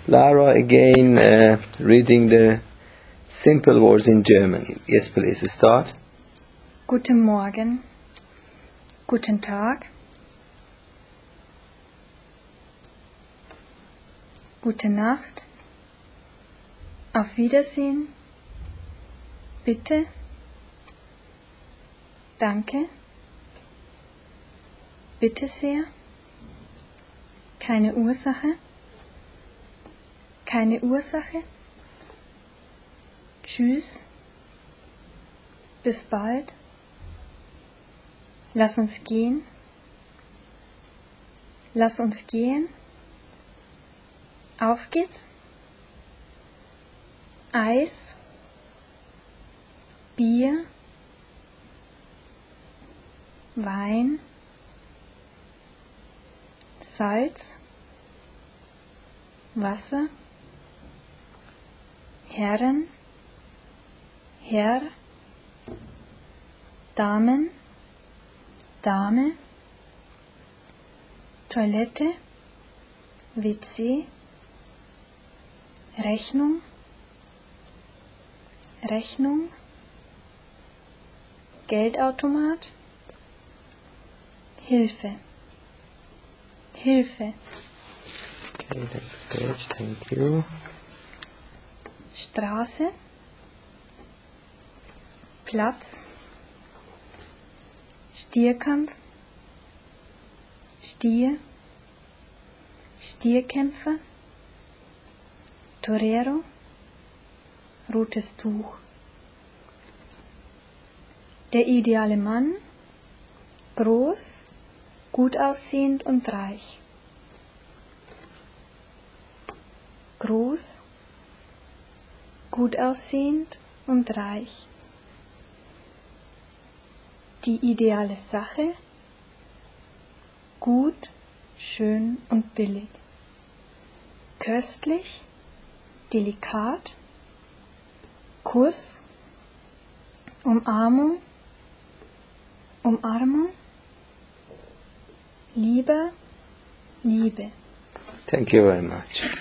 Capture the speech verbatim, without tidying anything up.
Lara again uh, reading the simple words in German. Yes, please start. Guten Morgen. Guten Tag. Gute Nacht. Auf Wiedersehen. Bitte. Danke. Bitte sehr. Keine Ursache. Keine Ursache. Tschüss. Bis bald. Lass uns gehen. Lass uns gehen. Auf geht's. Eis. Bier. Wein. Salz. Wasser. Herren. Herr. Damen. Dame. Toilette. W C. Rechnung. Rechnung. Geldautomat. Hilfe. Hilfe. Okay, next page, thank you. Straße. Platz. Stierkampf. Stier. Stierkämpfer. Torero. Rotes Tuch. Der ideale Mann. Groß, gut aussehend und reich. Groß, gut aussehend und reich. Die ideale Sache. Gut, schön und billig. Köstlich, delikat. Kuss, Umarmung, Umarmung. Liebe, Liebe. Thank you very much.